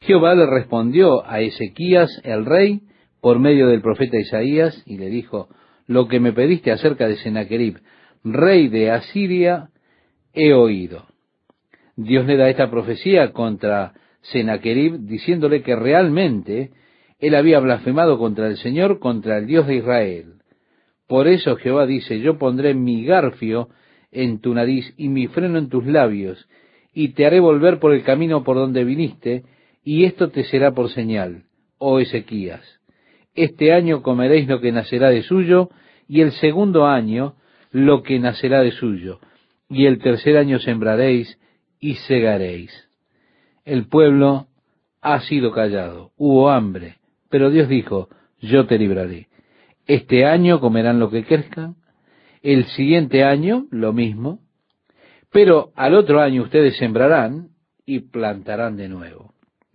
Jehová le respondió a Ezequías el rey por medio del profeta Isaías y le dijo: lo que me pediste acerca de Sennacherib, rey de Asiria, he oído. Dios le da esta profecía contra Sennacherib, diciéndole que realmente él había blasfemado contra el Señor, contra el Dios de Israel. Por eso Jehová dice: yo pondré mi garfio en tu nariz y mi freno en tus labios, y te haré volver por el camino por donde viniste, y esto te será por señal, oh Ezequías. Este año comeréis lo que nacerá de suyo, y el segundo año lo que nacerá de suyo, y el tercer año sembraréis y segaréis. El pueblo ha sido callado, hubo hambre, pero Dios dijo: yo te libraré. Este año comerán lo que crezcan, el siguiente año lo mismo, pero al otro año ustedes sembrarán y plantarán de nuevo.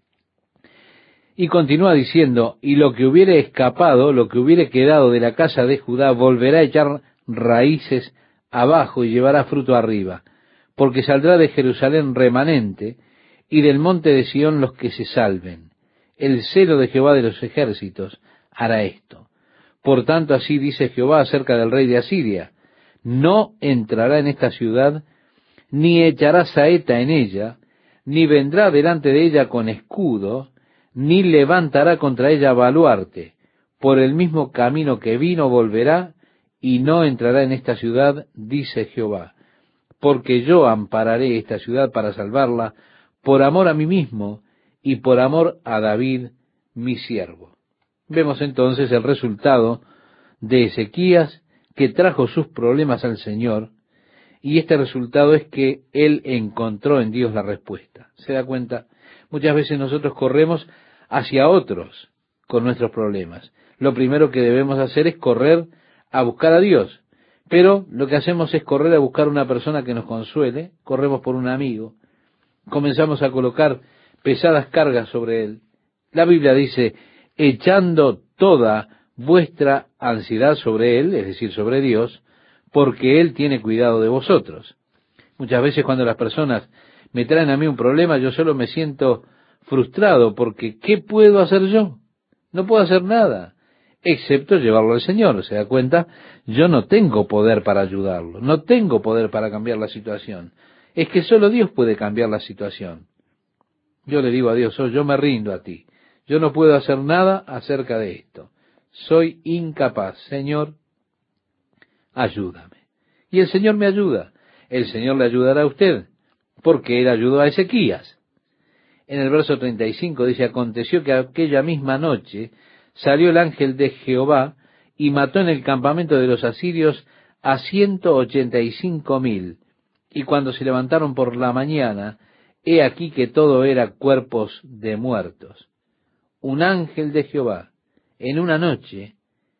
Y continúa diciendo: y lo que hubiere escapado, lo que hubiere quedado de la casa de Judá, volverá a echar raíces abajo y llevará fruto arriba, porque saldrá de Jerusalén remanente, y del monte de Sión los que se salven. El celo de Jehová de los ejércitos hará esto. Por tanto, así dice Jehová acerca del rey de Asiria: no entrará en esta ciudad, ni echará saeta en ella, ni vendrá delante de ella con escudo, ni levantará contra ella baluarte. Por el mismo camino que vino volverá, y no entrará en esta ciudad, dice Jehová. Porque yo ampararé esta ciudad para salvarla, por amor a mí mismo, y por amor a David, mi siervo. Vemos entonces el resultado de Ezequías, que trajo sus problemas al Señor, y este resultado es que él encontró en Dios la respuesta. ¿Se da cuenta? Muchas veces nosotros corremos hacia otros con nuestros problemas. Lo primero que debemos hacer es correr a buscar a Dios, pero lo que hacemos es correr a buscar una persona que nos consuele, corremos por un amigo, comenzamos a colocar pesadas cargas sobre él. La Biblia dice: echando toda vuestra ansiedad sobre él, es decir, sobre Dios, porque él tiene cuidado de vosotros. Muchas veces cuando las personas me traen a mí un problema, yo solo me siento frustrado, porque ¿qué puedo hacer yo? No puedo hacer nada, excepto llevarlo al Señor. ¿Se da cuenta? Yo no tengo poder para ayudarlo, no tengo poder para cambiar la situación. Es que solo Dios puede cambiar la situación. Yo le digo a Dios: oh, yo me rindo a ti, yo no puedo hacer nada acerca de esto, soy incapaz. Señor, ayúdame. Y el Señor me ayuda. El Señor le ayudará a usted, porque Él ayudó a Ezequías. En el verso 35 dice: aconteció que aquella misma noche salió el ángel de Jehová y mató en el campamento de los asirios a 185,000. Y cuando se levantaron por la mañana, he aquí que todo era cuerpos de muertos. Un ángel de Jehová, en una noche,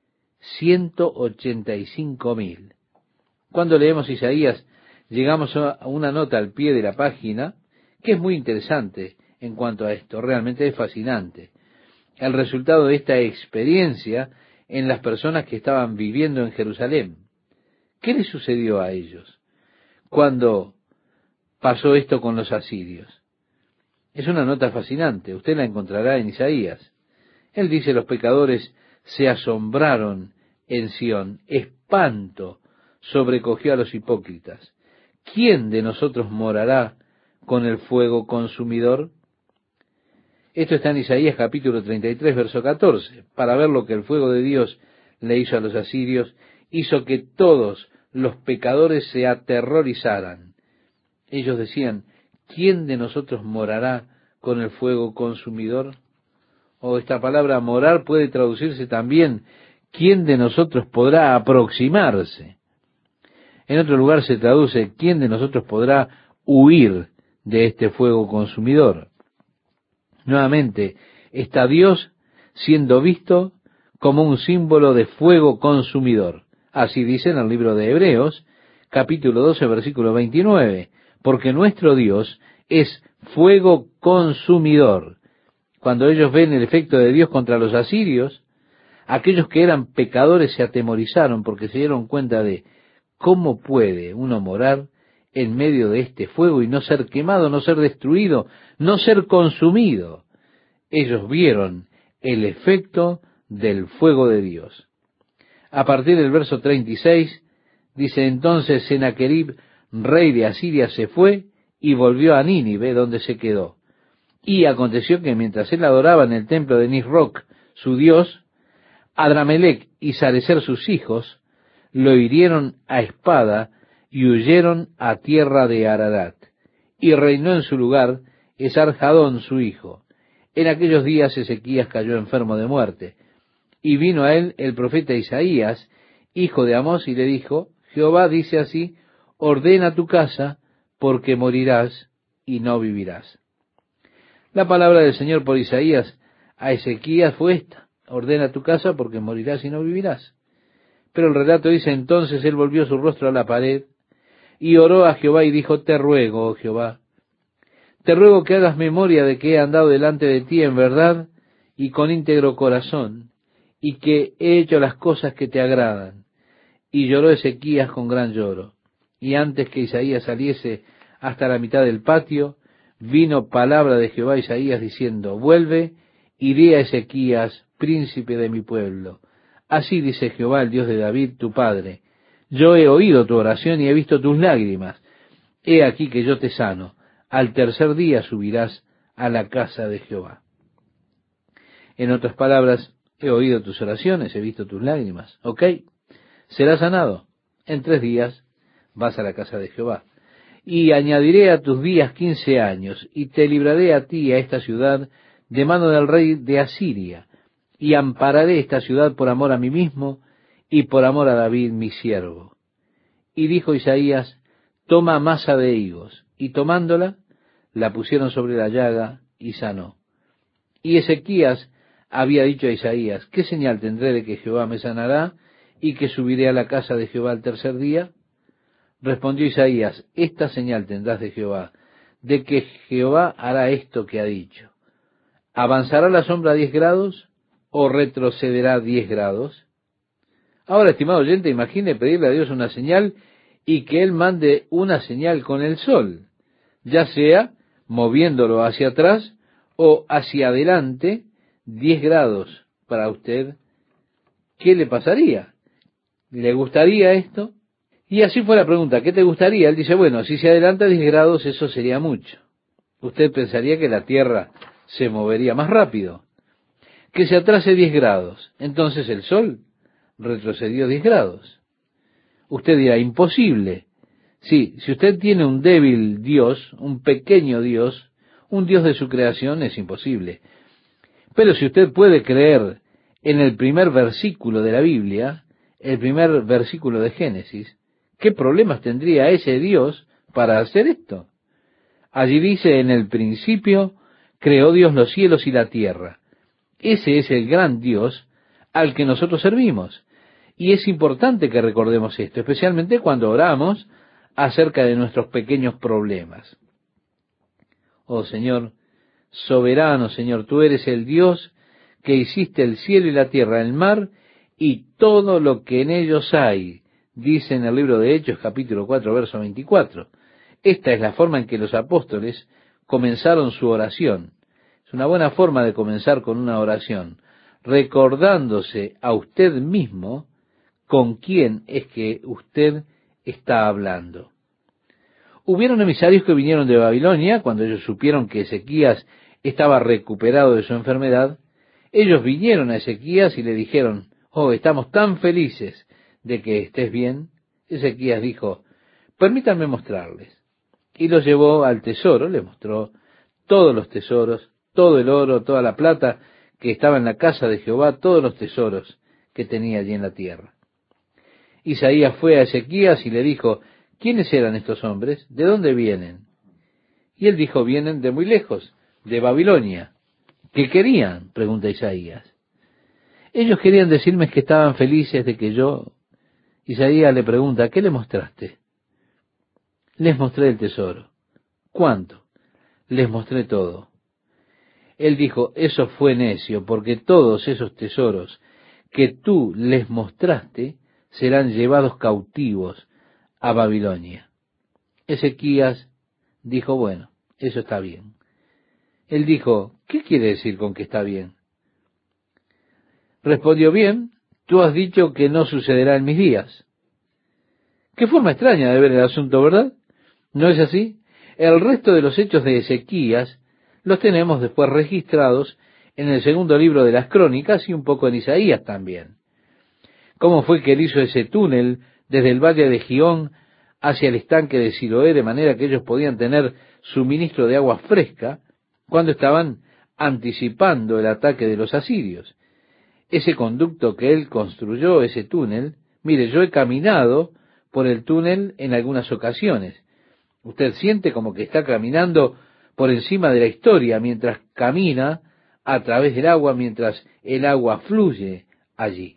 185,000. Cuando leemos Isaías, llegamos a una nota al pie de la página, que es muy interesante en cuanto a esto, realmente es fascinante. El resultado de esta experiencia en las personas que estaban viviendo en Jerusalén. ¿Qué les sucedió a ellos cuando pasó esto con los asirios? Es una nota fascinante, usted la encontrará en Isaías. Él dice: los pecadores se asombraron en Sión, espanto sobrecogió a los hipócritas. ¿Quién de nosotros morará con el fuego consumidor? Esto está en Isaías capítulo 33, verso 14. Para ver lo que el fuego de Dios le hizo a los asirios, hizo que todos los pecadores se aterrorizaran. Ellos decían: ¿quién de nosotros morará con el fuego consumidor? O esta palabra morar puede traducirse también: ¿quién de nosotros podrá aproximarse? En otro lugar se traduce: ¿quién de nosotros podrá huir de este fuego consumidor? Nuevamente, está Dios siendo visto como un símbolo de fuego consumidor. Así dice en el libro de Hebreos, capítulo 12, versículo 29, porque nuestro Dios es fuego consumidor. Cuando ellos ven el efecto de Dios contra los asirios, aquellos que eran pecadores se atemorizaron porque se dieron cuenta de cómo puede uno morar en medio de este fuego y no ser quemado, no ser destruido, no ser consumido. ellos vieron el efecto del fuego de Dios. A partir del verso 36, dice: entonces Sennacherib, rey de Asiria, se fue y volvió a Nínive, donde se quedó. Y aconteció que mientras él adoraba en el templo de Nisroch, su dios, Adramelech y Sarecer, sus hijos, lo hirieron a espada y huyeron a tierra de Ararat. Y reinó en su lugar Esarhadón, su hijo. En aquellos días Ezequías cayó enfermo de muerte. Y vino a él el profeta Isaías, hijo de Amós, y le dijo: Jehová dice así: ordena tu casa, porque morirás y no vivirás. La palabra del Señor por Isaías a Ezequías fue esta: ordena tu casa, porque morirás y no vivirás. Pero el relato dice: entonces él volvió su rostro a la pared y oró a Jehová y dijo: te ruego, oh Jehová, te ruego que hagas memoria de que he andado delante de ti en verdad y con íntegro corazón, y que he hecho las cosas que te agradan. Y lloró Ezequías con gran lloro. Y antes que Isaías saliese hasta la mitad del patio, vino palabra de Jehová a Isaías diciendo: vuelve y di a Ezequías, príncipe de mi pueblo: así dice Jehová, el Dios de David, tu padre: yo he oído tu oración y he visto tus lágrimas. He aquí que yo te sano. Al tercer día subirás a la casa de Jehová. En otras palabras, he oído tus oraciones, he visto tus lágrimas. ¿Ok? Serás sanado. En 3 días vas a la casa de Jehová. Y añadiré a tus días 15 años, y te libraré a ti, a esta ciudad, de mano del rey de Asiria, y ampararé esta ciudad por amor a mí mismo, y por amor a David mi siervo. Y dijo Isaías: toma masa de higos. Y tomándola, la pusieron sobre la llaga, y sanó. Y Ezequías había dicho a Isaías: ¿qué señal tendré de que Jehová me sanará, y que subiré a la casa de Jehová al tercer día? Respondió Isaías: esta señal tendrás de Jehová, de que Jehová hará esto que ha dicho. ¿Avanzará la sombra 10 grados o retrocederá 10 grados? Ahora, estimado oyente, imagine pedirle a Dios una señal y que Él mande una señal con el sol, ya sea moviéndolo hacia atrás o hacia adelante 10 grados para usted. ¿Qué le pasaría? ¿Le gustaría esto? Y así fue la pregunta: ¿qué te gustaría? Él dice: bueno, si se adelanta 10 grados, eso sería mucho. Usted pensaría que la Tierra se movería más rápido. Que se atrase 10 grados. Entonces el Sol retrocedió 10 grados. Usted dirá: imposible. Sí, si usted tiene un débil Dios, un pequeño Dios, un Dios de su creación, es imposible. Pero si usted puede creer en el primer versículo de la Biblia, el primer versículo de Génesis, ¿qué problemas tendría ese Dios para hacer esto? Allí dice: en el principio creó Dios los cielos y la tierra. Ese es el gran Dios al que nosotros servimos. Y es importante que recordemos esto, especialmente cuando oramos acerca de nuestros pequeños problemas. Oh Señor, soberano Señor, tú eres el Dios que hiciste el cielo y la tierra, el mar y todo lo que en ellos hay, dice en el libro de Hechos, capítulo 4, verso 24. Esta es la forma en que los apóstoles comenzaron su oración. Es una buena forma de comenzar con una oración, recordándose a usted mismo con quién es que usted está hablando. Hubieron emisarios que vinieron de Babilonia cuando ellos supieron que Ezequías estaba recuperado de su enfermedad. Ellos vinieron a Ezequías y le dijeron: oh, estamos tan felices de que estés bien. Ezequías dijo: permítanme mostrarles. Y los llevó al tesoro, le mostró todos los tesoros, todo el oro, toda la plata que estaba en la casa de Jehová, todos los tesoros que tenía allí en la tierra. Isaías fue a Ezequías y le dijo: ¿quiénes eran estos hombres? ¿De dónde vienen? Y él dijo: vienen de muy lejos, de Babilonia. ¿Qué querían?, pregunta Isaías. Ellos querían decirme que estaban felices de que yo... Isaías le pregunta: ¿qué le mostraste? Les mostré el tesoro. ¿Cuánto? Les mostré todo. Él dijo: eso fue necio, porque todos esos tesoros que tú les mostraste serán llevados cautivos a Babilonia. Ezequías dijo: bueno, eso está bien. Él dijo: ¿Qué quiere decir con que está bien? Respondió: bien, tú has dicho que no sucederá en mis días. Qué forma extraña de ver el asunto, ¿verdad? ¿No es así? El resto de los hechos de Ezequías los tenemos después registrados en el segundo libro de las Crónicas y un poco en Isaías también. ¿Cómo fue que él hizo ese túnel desde el valle de Gihón hacia el estanque de Siloé, de manera que ellos podían tener suministro de agua fresca cuando estaban anticipando el ataque de los asirios? Ese conducto que él construyó, ese túnel, mire, yo he caminado por el túnel en algunas ocasiones. Usted siente como que está caminando por encima de la historia mientras camina a través del agua, mientras el agua fluye allí.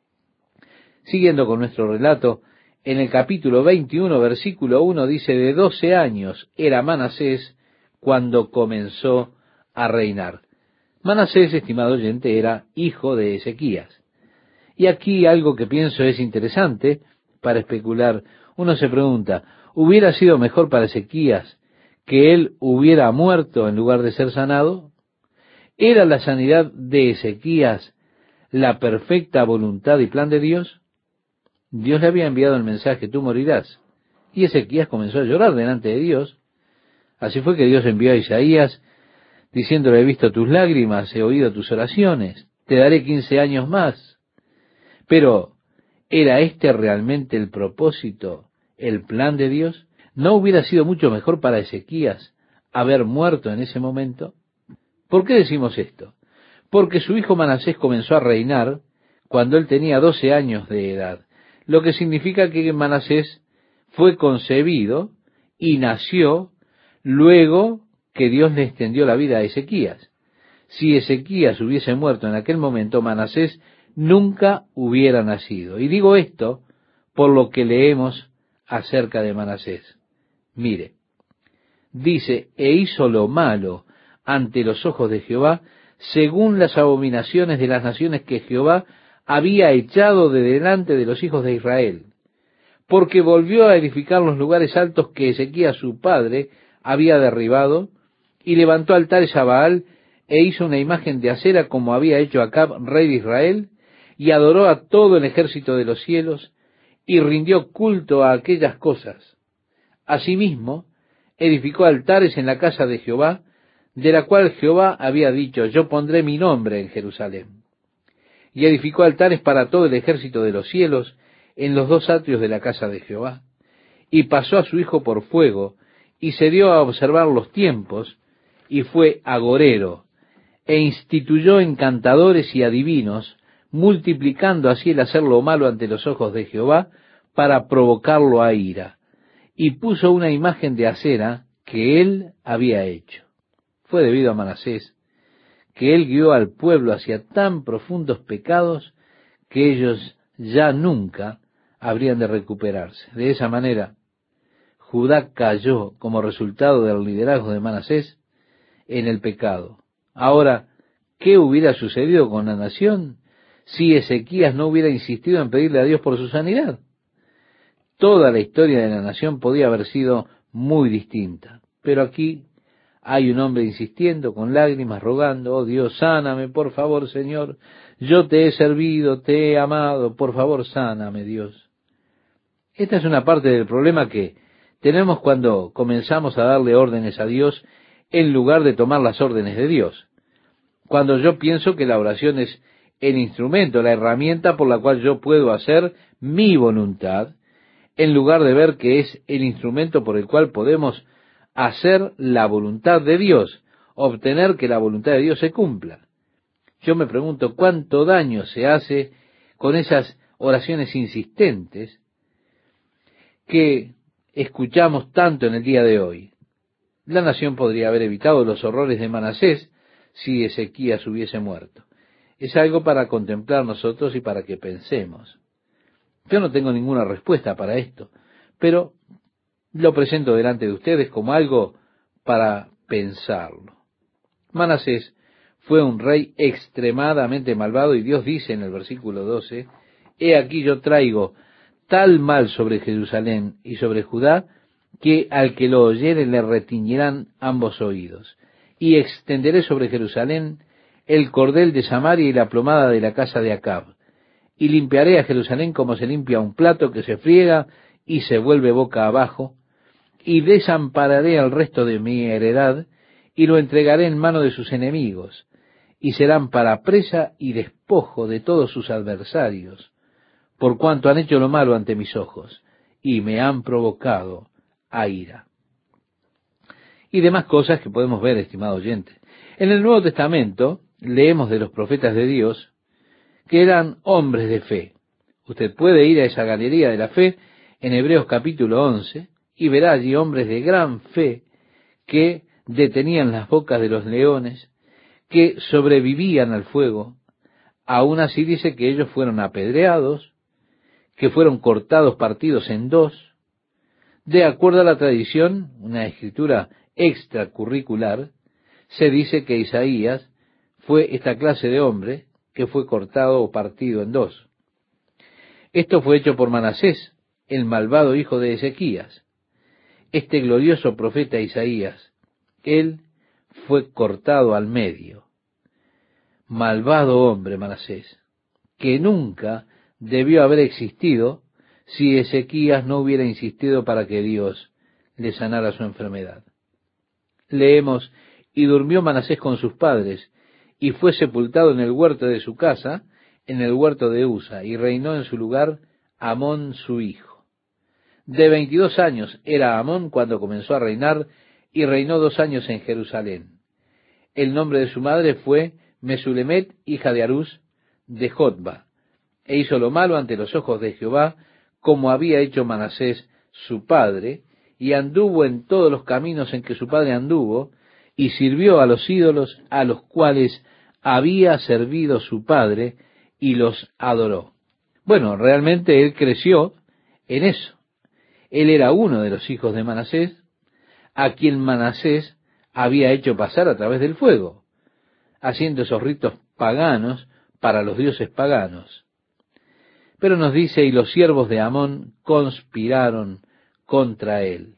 Siguiendo con nuestro relato, en el capítulo 21, versículo 1, dice: de 12 años era Manasés cuando comenzó a reinar. Manasés, estimado oyente, era hijo de Ezequías. Y aquí algo que pienso es interesante para especular. Uno se pregunta, ¿hubiera sido mejor para Ezequías que él hubiera muerto en lugar de ser sanado? ¿Era la sanidad de Ezequías la perfecta voluntad y plan de Dios? Dios le había enviado el mensaje: tú morirás. Y Ezequías comenzó a llorar delante de Dios. Así fue que Dios envió a Isaías diciéndole: he visto tus lágrimas, he oído tus oraciones, te daré 15 años más. Pero, ¿era este realmente el propósito, el plan de Dios? ¿No hubiera sido mucho mejor para Ezequías haber muerto en ese momento? ¿Por qué decimos esto? Porque su hijo Manasés comenzó a reinar cuando él tenía 12 años de edad, lo que significa que Manasés fue concebido y nació luego que Dios le extendió la vida a Ezequías. Si Ezequías hubiese muerto en aquel momento, Manasés nunca hubiera nacido. Y digo esto por lo que leemos acerca de Manasés. Mire, dice: e hizo lo malo ante los ojos de Jehová, según las abominaciones de las naciones que Jehová había echado de delante de los hijos de Israel, porque volvió a edificar los lugares altos que Ezequías su padre había derribado, y levantó altares a Baal, e hizo una imagen de acera como había hecho Acab, rey de Israel, y adoró a todo el ejército de los cielos, y rindió culto a aquellas cosas. Asimismo, edificó altares en la casa de Jehová, de la cual Jehová había dicho: yo pondré mi nombre en Jerusalén. Y edificó altares para todo el ejército de los cielos en los dos atrios de la casa de Jehová. Y pasó a su hijo por fuego, y se dio a observar los tiempos, y fue agorero, e instituyó encantadores y adivinos, multiplicando así el hacer lo malo ante los ojos de Jehová, para provocarlo a ira. Y puso una imagen de acera que él había hecho. Fue debido a Manasés que él guió al pueblo hacia tan profundos pecados que ellos ya nunca habrían de recuperarse. De esa manera, Judá cayó como resultado del liderazgo de Manasés en el pecado. Ahora, ¿qué hubiera sucedido con la nación si Ezequías no hubiera insistido en pedirle a Dios por su sanidad? Toda la historia de la nación podía haber sido muy distinta. Pero aquí hay un hombre insistiendo con lágrimas, rogando: oh Dios, sáname, por favor, Señor. Yo te he servido, te he amado, por favor, sáname, Dios. Esta es una parte del problema que tenemos cuando comenzamos a darle órdenes a Dios en lugar de tomar las órdenes de Dios. Cuando yo pienso que la oración es el instrumento, la herramienta por la cual yo puedo hacer mi voluntad, en lugar de ver que es el instrumento por el cual podemos hacer la voluntad de Dios, obtener que la voluntad de Dios se cumpla. Yo me pregunto cuánto daño se hace con esas oraciones insistentes que escuchamos tanto en el día de hoy. La nación podría haber evitado los horrores de Manasés si Ezequías hubiese muerto. Es algo para contemplar nosotros y para que pensemos. Yo no tengo ninguna respuesta para esto, pero lo presento delante de ustedes como algo para pensarlo. Manasés fue un rey extremadamente malvado, y Dios dice en el versículo 12, he aquí yo traigo tal mal sobre Jerusalén y sobre Judá, que al que lo oyere le retiñirán ambos oídos. y extenderé sobre Jerusalén el cordel de Samaria y la plomada de la casa de Acab, y limpiaré a Jerusalén como se limpia un plato que se friega y se vuelve boca abajo, y desampararé al resto de mi heredad, y lo entregaré en mano de sus enemigos, y serán para presa y despojo de todos sus adversarios, por cuanto han hecho lo malo ante mis ojos, y me han provocado a ira. Y demás cosas que podemos ver, estimado oyente. En el Nuevo Testamento leemos de los profetas de Dios que eran hombres de fe. Usted puede ir a esa galería de la fe en Hebreos capítulo 11 y verá allí hombres de gran fe que detenían las bocas de los leones, que sobrevivían al fuego. Aún así dice que ellos fueron apedreados, que fueron cortados, partidos en dos. De acuerdo a la tradición, una escritura extracurricular, se dice que Isaías fue esta clase de hombre que fue cortado o partido en dos. Esto fue hecho por Manasés, el malvado hijo de Ezequías. Este glorioso profeta Isaías, él fue cortado al medio. Malvado hombre Manasés, que nunca debió haber existido si Ezequías no hubiera insistido para que Dios le sanara su enfermedad. Leemos, y durmió Manasés con sus padres, y fue sepultado en el huerto de su casa, en el huerto de Usa, y reinó en su lugar Amón su hijo. De 22 años era Amón cuando comenzó a reinar, y reinó 2 años en Jerusalén. El nombre de su madre fue Mesulemet, hija de Harús, de Jotba, e hizo lo malo ante los ojos de Jehová, como había hecho Manasés su padre, y anduvo en todos los caminos en que su padre anduvo, y sirvió a los ídolos a los cuales había servido su padre, y los adoró. Bueno, realmente él creció en eso. Él era uno de los hijos de Manasés, a quien Manasés había hecho pasar a través del fuego, haciendo esos ritos paganos para los dioses paganos. Pero nos dice, y los siervos de Amón conspiraron contra él.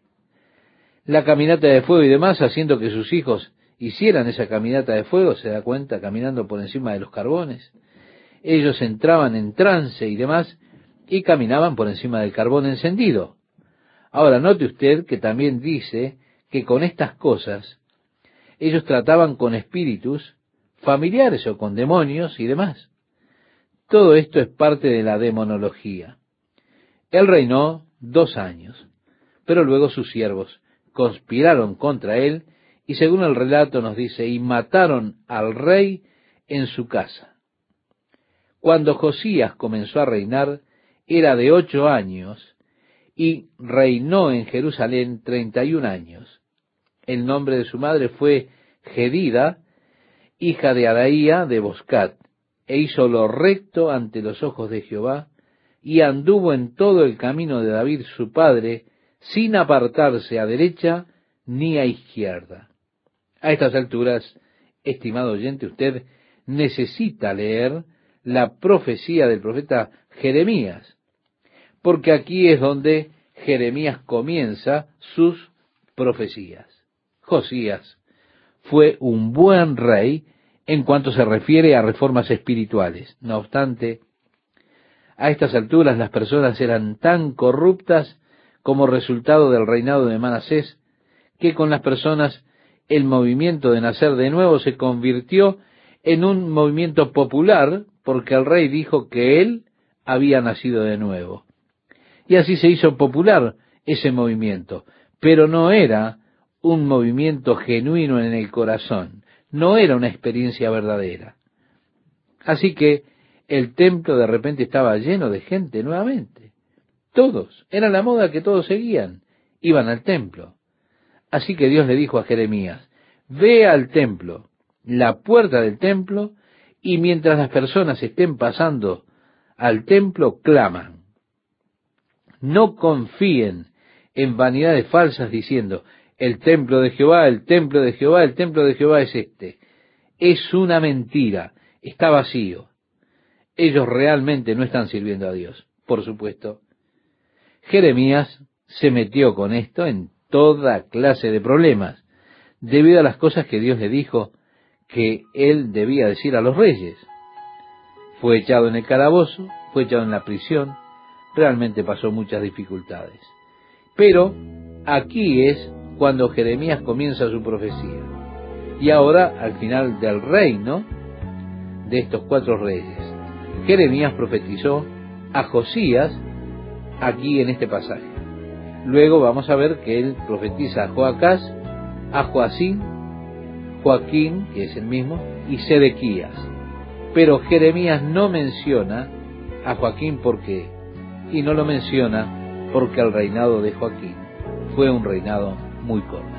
La caminata de fuego y demás, haciendo que sus hijos hicieran esa caminata de fuego, se da cuenta, caminando por encima de los carbones. Ellos entraban en trance y demás, y caminaban por encima del carbón encendido. Ahora, note usted que también dice que con estas cosas, ellos trataban con espíritus familiares o con demonios y demás. Todo esto es parte de la demonología. Él reinó 2 años, pero luego sus siervos conspiraron contra él, y según el relato nos dice, y mataron al rey en su casa. Cuando Josías comenzó a reinar, era de 8 años, y reinó en Jerusalén 31 años. El nombre de su madre fue Gedida, hija de Adaía de Boscat, e hizo lo recto ante los ojos de Jehová, y anduvo en todo el camino de David su padre, sin apartarse a derecha ni a izquierda. A estas alturas, estimado oyente, usted necesita leer la profecía del profeta Jeremías, porque aquí es donde Jeremías comienza sus profecías. Josías fue un buen rey en cuanto se refiere a reformas espirituales. No obstante, a estas alturas las personas eran tan corruptas como resultado del reinado de Manasés, que con las personas el movimiento de nacer de nuevo se convirtió en un movimiento popular, porque el rey dijo que él había nacido de nuevo. Y así se hizo popular ese movimiento, pero no era un movimiento genuino en el corazón, no era una experiencia verdadera. Así que el templo de repente estaba lleno de gente nuevamente. Todos, era la moda que todos seguían, iban al templo. Así que Dios le dijo a Jeremías, ve al templo, la puerta del templo, y mientras las personas estén pasando al templo, claman. No confíen en vanidades falsas diciendo, el templo de Jehová, el templo de Jehová, el templo de Jehová es este. Es una mentira, está vacío. Ellos realmente no están sirviendo a Dios, por supuesto. Jeremías se metió con esto en toda clase de problemas. debido a las cosas que Dios le dijo que él debía decir a los reyes. Fue echado en el calabozo, fue echado en la prisión, realmente pasó muchas dificultades. Pero aquí es cuando Jeremías comienza su profecía. Y ahora, al final del reino de estos 4 reyes, Jeremías profetizó a Josías aquí en este pasaje. Luego vamos a ver que él profetiza a Joacás, a Joacín, Joaquín, que es el mismo, y Sedequías. Pero Jeremías no menciona a Joaquín porque, y no lo menciona porque el reinado de Joaquín fue un reinado muy corto.